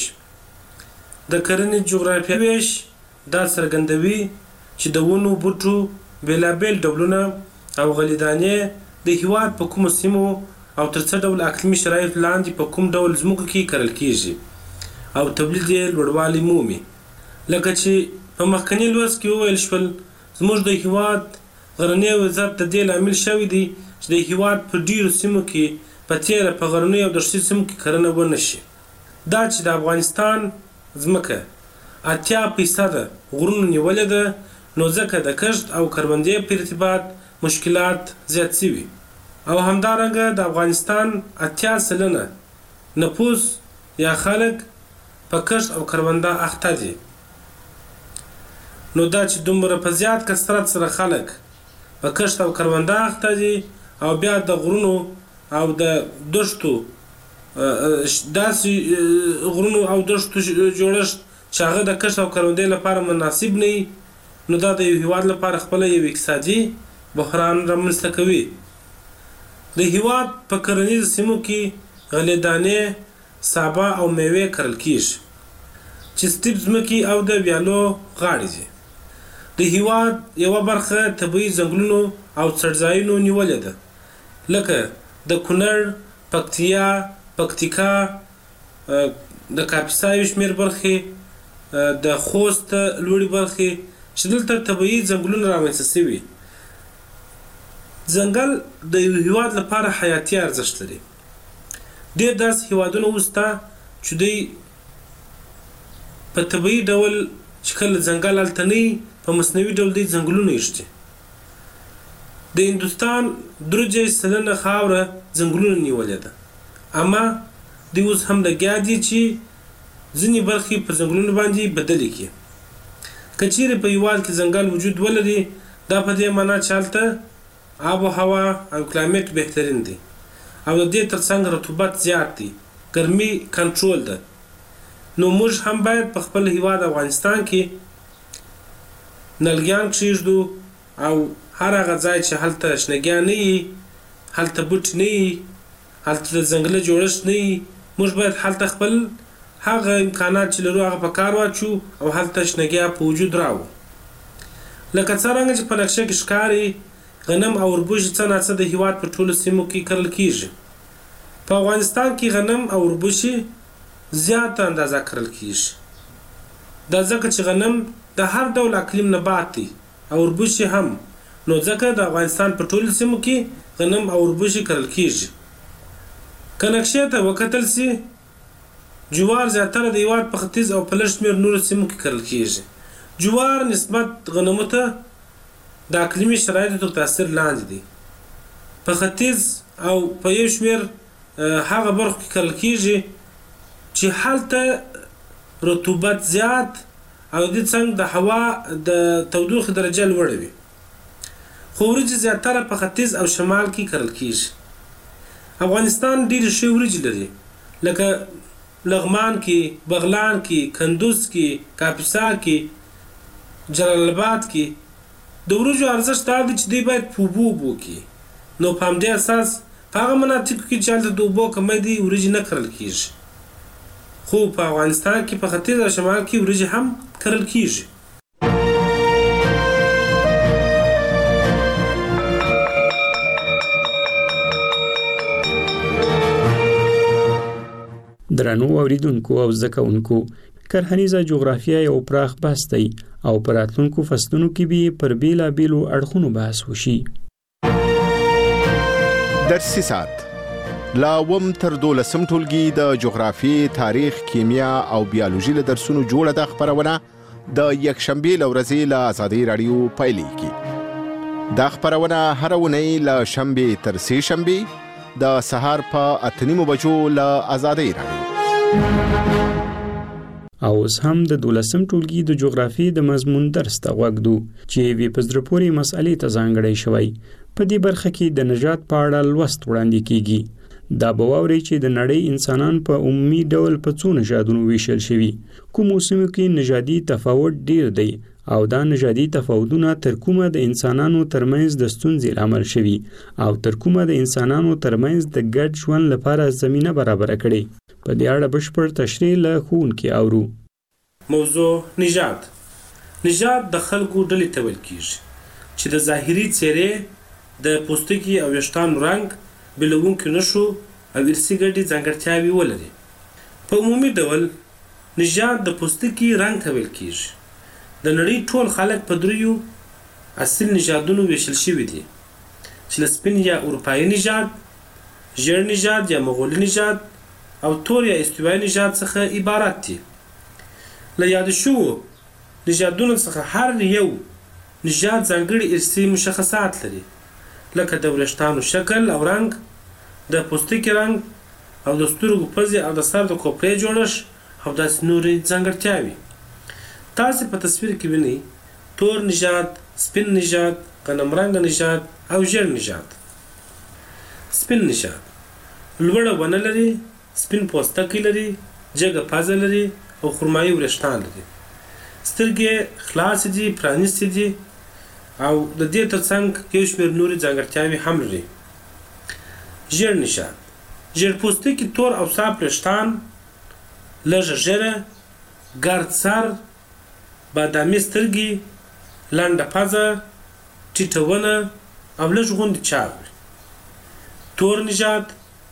دا څرګندوي چې د ونو بوټو بېلابېل ډولونه او غلیدانې د هیواد په کومو سیمو او تر څه ډول اقلیمي شرایطو لاندې په کوم ډول ځمکو کې کرل کیږي او تولید یې لوړوالی مومي. لکه چې په مخکني لوست کې وویل شول، زموږ د هیواد غرنی وضعیت د دې لامل شوی دی چې د هیواد په ډیرو سیمو کې په تیره په غرنیو او دښتي سیمو کې کرنه ونه شي. دا چې د افغانستان ځمکه 80% غرونو نیولې ده، نو ځکه د کښت او کروندې په ارتباط مشکلات زیات شوي او همدارنګه د افغانستان 80% نفوس یا خلک په کښت او کرونده اخته دي. نو دا چې دومره په زیات کثرت سره خلک په کښت او کرونده اخته دي او بیا د غرونو او د دښتو داسې غرونو او دښتو جوړښت چې هغه د کښت او کروندې لپاره مناسب نه وي، نو دا د یو هیواد لپاره خپله یو اقتصادي بحران رامنځته کوي. د هیواد په کرنیزو سیمو کې غلې-دانې، سابه او میوې کرل کیږي چې سټیپ ځمکې او د ویالو غاړې دي. د هیواد یوه برخه طبیعي ځنګلونو او څړځایونو نیولې ده، لکه د کونړ، پکتیا، پکتیکا، د کاپیسا یو شمېر برخې، د خوست لوړې برخې چې دلته طبیعي ځنګلونه رامنځته شوي. ځنګل د یو هیواد لپاره حیاتي ارزښت لري. ډېر داسې هیوادونه اوس ته چې دوی په طبیعي ډول چې کله ځنګل هلته نه وي په مصنوعي ډول دوی ځنګلونه ایښتي. د هندوستان 3% خاوره ځنګلونه نیولې ده، اما دوی اوس هم لګیا دي چې ځینې برخې په ځنګلونو باندې بدلې کړي. که چیرې په هېواد کې ځنګل وجود ولري، دا په دې معنا چې هلته آب و هوا او کلایمټ بهترین دی او د دې ترڅنګ رطوبت زیات دی، ګرمي کنټرول ده. نو موږ هم باید په خپل هېواد افغانستان کې نلګیان کښېږدو او هر هغه ځای چې هلته شنهګیان نه وي، هلته بوټي نه وي، هلته د ځنګله جوړښت نه وي، موږ باید هلته خپل هغه امکانات چې لرو هغه په کار واچو او هلته شنهګیا په وجود راو. لکه څرنګه چې په نقشه کې ښکاري، غنم او وربوشي څه ناڅه د هېواد په ټولو سیمو کې کرل کیږي. په افغانستان کې غنم او وربوشي زیاته اندازه کرل کیږي. دا ځکه چې غنم د هر ډول اقلیم نبات دی او وربوشي هم، نو ځکه د افغانستان په ټولو سیمو کې غنم او وربوشي کرل کیږي. که نقشې ته وکتل سي، جوار زیاتره د هېواد په ختیځ او په لږ شمېر نورو سیمو کې کرل کیږي. جوار نسبت غنمو ته د اقلیمي شرایطو تر تاثیر لاندې دی. په ختیځ او په یو شمېر هغه برخو کې کرل کیږي چې هلته رطوبت زیات او د څنګ د هوا د تودوخې درجه لوړه وي. خو وریجې زیاتره په ختیځ او شمال کې کرل کیږي. افغانستان ډېرې ښې وریجې لري، لکه لغمان کې، بغلان کې، کندوز کې، کاپیسا کې، جلال آباد کې. د وریجو ارزښت دا دی چې دوی باید په اوبو وکړي. نو په همدې اساس په هغه مناطقو کې چې هلته د اوبو کمی دی وریجې نه کرل کیږي. خو په افغانستان کې په ختیځ او شمال کې وریجې هم کرل کیږي. درنو اوریدونکو او زده کوونکو، کرهنیزه جغرافیه یو پراخ بحث دی او په راتلونکو فصلونو کې به پر بیلابیلو اړخونو بحث وشي. درسي ساعت لا وم تر 12 ټولګي د جغرافیې، تاریخ، کیمیا او بیولوژي له درسونو جوړه د خبرونه د یکشنبه لورځي له آزادۍ رادیو پایلیږي. دا خبرونه هر ونې له شنبه تر سه شنبه د سهار په 8:30 بجو له آزادۍ رادیو. او اوس هم د 12 ټولګي د جغرافیې د مضمون درس ته وګدو چې وی پزرپوري مسالې ته ځانګړی شوی. په دې برخه کې د نژاد په اړه لوست وړاندې کیږي. دا به واوري چې د نړۍ انسانان په عمومي ډول په څو نژادونو ویشل شوي، کوم موسمو کې نژادي تفاوت ډیر دی او دا نژادي تفاوتونه تر کومه د انسانانو ترمنځ د ستونزې لامل شوي او تر کومه د انسانانو ترمنځ د ګډ ژوند لپاره زمينه برابر کړي. په دې اړه بشپړ تشریح له ښوونکي اورو. موضوع نژاد. نژاد د خلکو ډلې ته ویل کیږي چې د ظاهري څېرې، د پوستکي او ویښتانو رنګ، بېلونکي نښو او ارثي ګډې ځانګړتیاوې ولري. په عمومي ډول نژاد د پوستکي رنګ ته ویل کیږي. د نړۍ ټول خلک په دریو اصل نژادونو ویشل شوي دي چې له سپین یا اروپایي نژاد، ژیړ نژاد یا مغولي نژاد او تور یا استوایي نژاد څخه عبارت دي. له یاد شوو نژادونو څخه هر یو نژاد ځانګړي ارثي مشخصات لري، لکه د وریښتانو شکل او رنګ، د پوستکي رنګ او د سترګو پزې او د سر د کوپړې جوړښت او داسې نورې ځانګړتیاوې. تاسې په تصویر کې وینئ تور نژاد، سپین نژاد، غنم رنګه نژاد او ژیړ نژاد. سپین نژاد لوړه ونه لري، سپین پوستکی لري، جګه پزه لري او خرمایي وریښتان لري. سترګې خلاصې دي، پرانیستې دي او د دې ترڅنګ یو شمېر نورې ځانګړتیاوې هم لري. ژیړ نژاد ژیړ پوستکي، تور او صاف وریښتان، لږه ږیره، ګرد سر، بادامي سترګې، لنډه پزه، ټیټه ونه او لږ غوندې چاغ. تور نژاد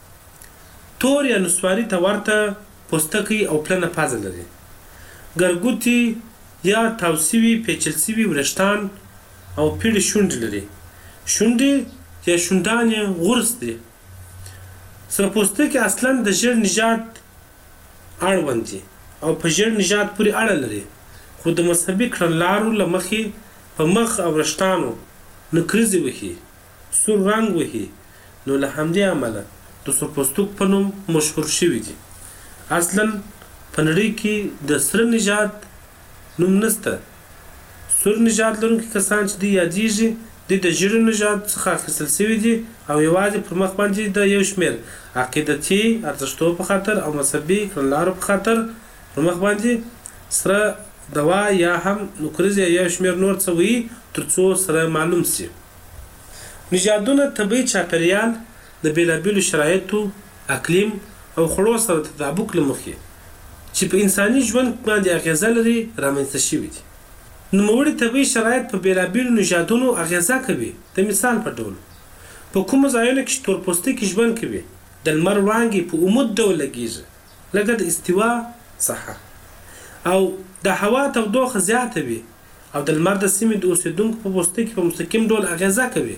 تور یا نسواري ته ورته پوستکی او پلنه پزه لري. ګرګوتي یا تاو سوي پیچل سوي وریښتان او پیړې شونډې لري. شونډې یا شونډان یې غورس دي. سره پوستکي اصلا د ژیړ نژاد اړوند دي او په ژیړ نژاد پورې اړه لري، خو د مذهبي کړنلارو له مخې په مخ او وریښتانو نکریزې وهي، سور رنګ وهي، نو له همدې امله د سور پوستک په نوم مشهور شوي دي. اصلا په نړۍ کې د سره نژاد نوم نشته. سور نژاد لرونکي کسان چې دوی یادېږي دوی د ژیړ نژاد څخه اخیستل شوي دي او یوازې پر مخ باندې د یو شمېر عقیدتي ارزښتو په خاطر او مذهبي کړنلارو په خاطر پر مخ باندې سره دوا یا هم نکریز یا یو شمېر نور څه وي تر څو سره معلوم شي. نژادونه طبیعي چاپېریال د بېلابېلو شرایطو، اقلیم او خوړو سره تطابق له مخې چې په انساني ژوند باندې اغیزه لري رامنځته شوي دي. نوموړي طبیعي شرایط په بېلابېلو نژادونو اغیزه کوي. د مثال په ډول په کومو ځایونو کې چې تور پوستکي ژوند کوي د لمر وړانګې په عمود ډول لګیږي لکه د استوا ساحه، او د هوا تودوخه زیاته وي او د لمر د سیمې د اوسېدونکو په پوستکي په مستقیم ډول اغیزه کوي.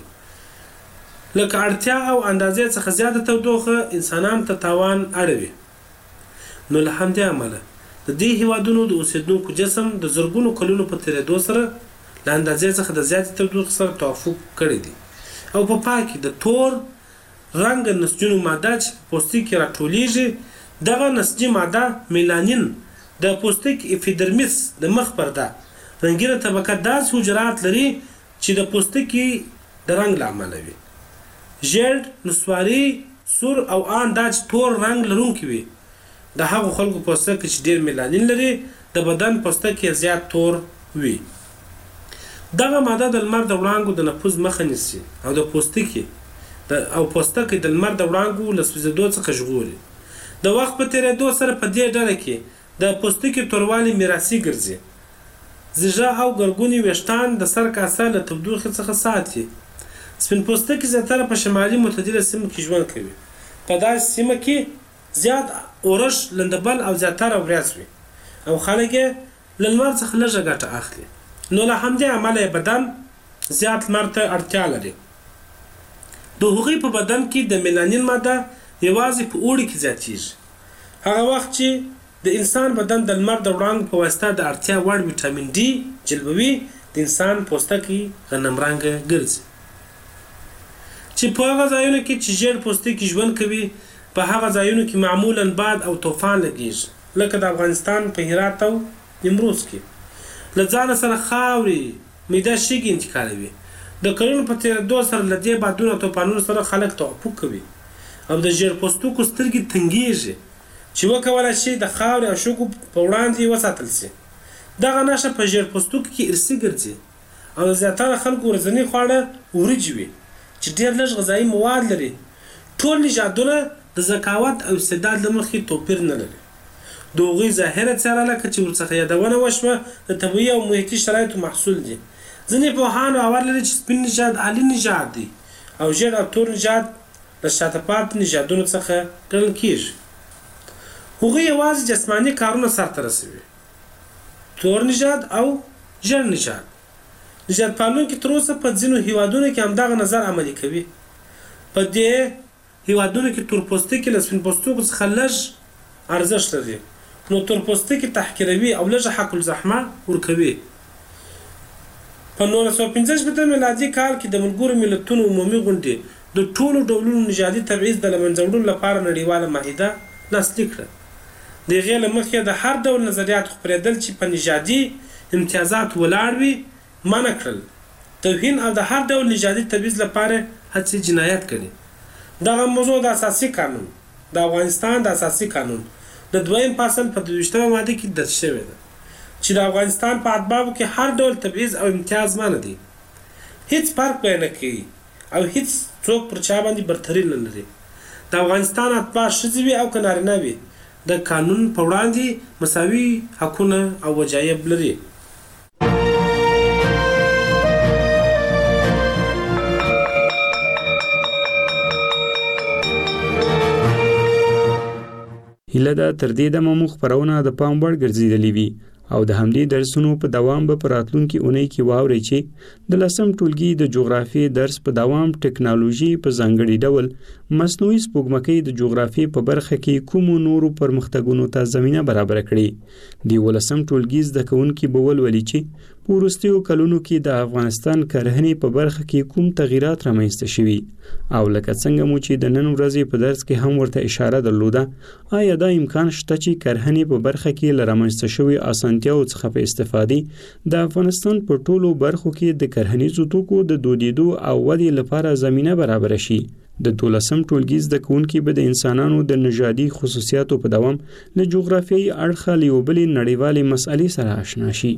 لکه اړتیا او اندازې څخه زیاته تودوخه انسانانو ته تاوان اړوي. نو له همدې امله د دې هیوادونو د اوسېدونکو جسم د زرګونو کلونو په تېرېدو سره له اندازې څخه د زیاتې تودوخې سره توافق کړی دی او په پای کې د تور رنګ نسجونو ماده چې په پوستکي کې راټولیږي، دغه نسجي ماده میلانین د پوستکي اپیډرمیس د مخ پرده رنګینه طبقه داسې حجرات لري چې د پوستکي د رنګ له امله وي. ژیړ، نسواري، سور او ان دا چې تور رنګ لرونکي وي د هغو خلکو پوستکي چې ډېر میلانین لري د بدن پوستکي زیات تور وي. دغه ماده د لمر د وړانګو د نفوذ مخه نیسي او پوستکي د لمر د وړانګو له سوځېدو څخه ژغوري. د وخت په تېرېدو سره په دې ډله کې د پوستکي توروالی میراثي ګرځي. زیږه او ګرګوني ویښتان د سر کاسه له تودوخې څخه ساتي. سپین پوستکي زیاتره په شمالي معتدله سیمو کې ژوند کوي. په داسې سیمه کې زیات اورش، لندبل او زیاتره وریځ وي او خلک یې له لمر څخه لږه ګټه اخلي. نو له همدې امله یې بدن زیات لمر ته اړتیا لري. د هغوی په بدن کې د میلانین ماده یوازې په اوړي کې زیاتیږي. هغه وخت چې د انسان بدن د لمر د وړانګو په واسطه د اړتیا وړ ویټامین ډي جلبوي، د انسان پوستکی غنم رنګه ګرځي. چې په هغه ځایونو کې چې ژیړ پوستکي ژوند کوي په هغه ځایونو کې معمولا باد او طوفان لګیږي، لکه د افغانستان په هرات او نیمروز کې. له ځانه سره خاورې، میده شګې انتقالوي. د کلونو په تېرېدو سره له دې بادونو او طوفانونو سره خلک توافق کوي او د ژیړ پوستکو سترګې تنګېږي چې وکولی شي د خاورې او شګو په وړاندې وساتل شي. دغه نښه په ژیړ پوستکو کې ارثي ګرځي او د زیاتره خلکو ورځني خواړه وریجې وي چې ډېر لږ غذایي مواد لري. ټول نژادونه د ذکاوت او استعداد له مخې توپیر نه لري. د هغوی ظاهره څېره لکه چې ورڅخه یادونه وشوه د طبیعي او محیطي شرایطو محصول دي. ځینې پوهان باور لري چې سپین نژاد عالي نژاد دی او ژیړ او تور نژاد له شاته پاتې نژادونو څخه ګڼل کېږي. هغوی یوازې جسماني کارونه سرته رسوي. تور نژاد او ژیړ نژاد. نژاد پالونکي تر اوسه په ځینو هیوادونو کې همدغه نظر عملي کوي. په دې هیوادونو کې تور پوستکي له سپین پوستکو څخه لږ ارزښت لري، نو تور پوستکي تحقیروي او لږه حق الزحمه ورکوي. په 1915 میلادي کال کې د ملګرو ملتونو عمومي غونډې د ټولو ډولونو نژادي تبعیض د له منځه وړلو لپاره نړیواله معاهده لاسلیک کړه. د هغې له مخې د هر ډول نظریاتو خپرېدل چې په نژادي امتیازات ولاړ وي منع کړل. توهین او د هر ډول نژادي تبعیض لپاره هڅې جنایت کړي. دغه موضوع د اساسي قانون د افغانستان د اساسي قانون د 2 فصل په 22 ماده کې درج شوی ده چې د افغانستان په ادبابو کې هر ډول تبعیض او امتیاز منع دي. هیڅ فرق به نه کوي او هیڅ څوک پر چا باندې برتري نه لري. د افغانستان اتباع ښځې وي او که نارینه وي د قانون په وړاندې مساوي حقونه او وجایب لري. هیله ده تر دې دمه مو خپرونه د پام وړ ګرځېدلې وي او د همدې درسونو په دوام به په راتلونکي اونۍ کې واورئ چې د 10م ټولګي د جغرافیې درس په دوام ټکنالوژي په ځانګړي ډول مصنوعي سپوږمکۍ د جغرافیې په برخه کې کوم نورو پرمختګونو ته زمینه برابر کړي. د 18م ټولګي زده کوونکي به ولولي چې په وروستیو کلونو کې د افغانستان کرهنې په برخه کې کوم تغیرات رامنځته شوي او لکه څنګه مو چې د نن ورځې په درس کې هم ورته اشاره درلوده، آیا دا امکان شته چې کرهنې په برخه کې له رامنځته شوي اسانتیاو څخه په استفادې د افغانستان په ټولو برخو کې د کرهنیزو توکو د دودیدو او ودې لپاره زمینه برابر شي؟ د 12م ټولګي زده کوونکي به د انسانانو د نژادي خصوصیاتو په دوام له جغرافیایي اړخه له یو بلې نړیوالې مسئلې سره آشنا شي.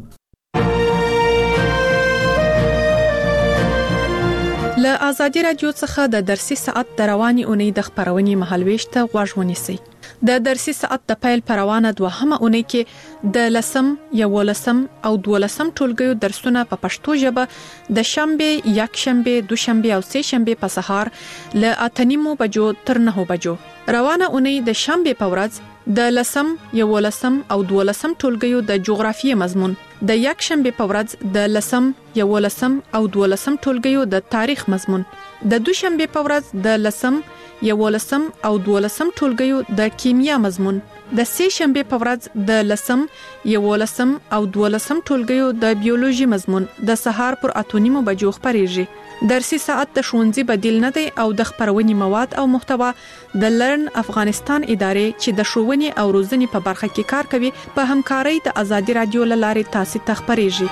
له آزادي رادیو څخه د درسي ساعت د رواني اونۍ د خبرونې مهالويش ته غوږ ونیسئ. د درسي ساعت د پیل پروانه دوهمه اونۍ کې د 10م، 11م او 12م ټولګیو درسونه په پښتو ژبه د شنبه، یکشنبه، دوشنبه او سه شنبه په سهار له 8:30 بجو تر 9 بجو. روانه اونۍ د شنبه په ورځ د 10م، 11م او 12م ټولګیو د جغرافیې مضمون، د یکشنبه په ورځ د 10م، 11م او 12م ټولګیو د تاریخ مضمون، د دوشنبه په ورځ د 10م، 11م او 12م ټولګیو د کیمیا مضمون، د سه شنبه په ورځ د 10م، 11م او 12م ټولګیو د بیولوژي مضمون د سهار پر 8:30 بجو خبريږي. درسي ساعت د ښوونځي بدیل نه دی او د خبرونې مواد او محتوا د لرن افغانستان ادارې چې د ښوونې او روزنې په برخه کې کار کوي په همکارۍ د آزادي رادیو لارې تاسو ته خبريږي.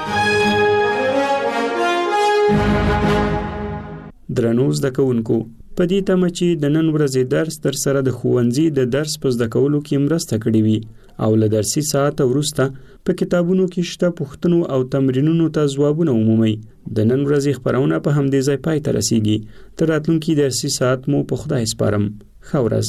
درنو زده کوونکو، په دې تمه چې د نن ورځې درس در سره د ښوونځي د درس په زده کولو کې مرسته کړې وي او له درسي ساعت وروسته په کتابونو کې شته پوښتنو او تمرینونو ته ځوابونه ومومئ. د نن ورځې خبرونه په همدې ځای پای ته رسیږي. تر راتلونکي درسي ساعت مو په خدای سپارم. ښه ورځ.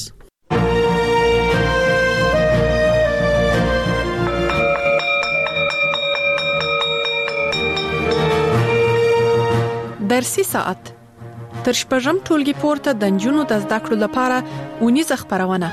درسي ساعت تر شپږم ټولګي پورته د نجونو د زده کړو لپاره اونیزه خبرونه.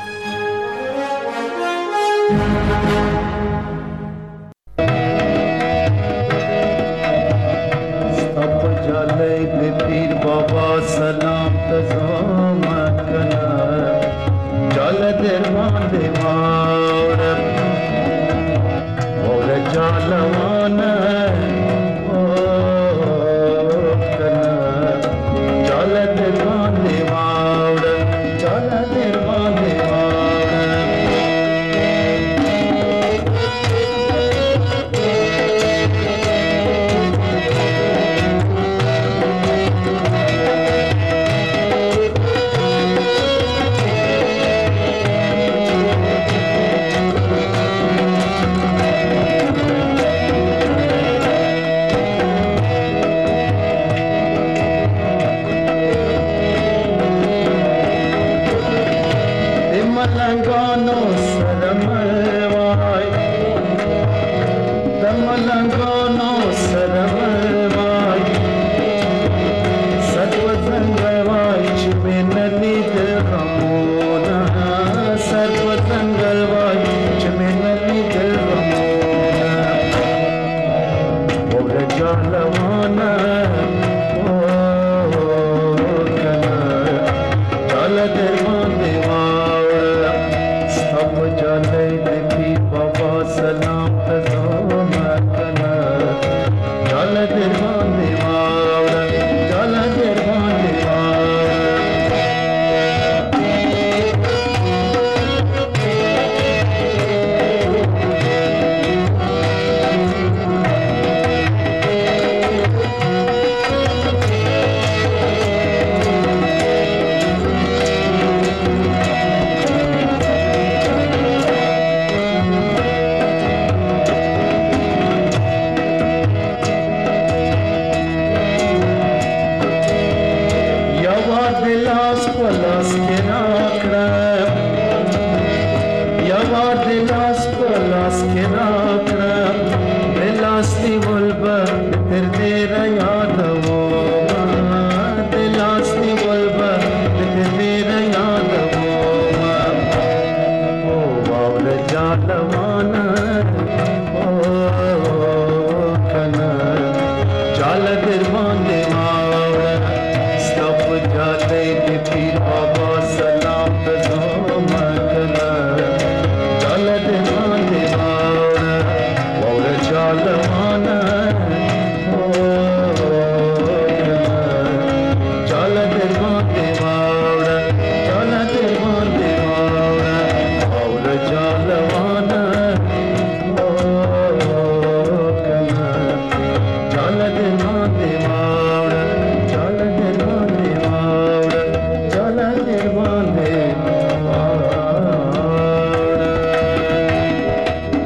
Salam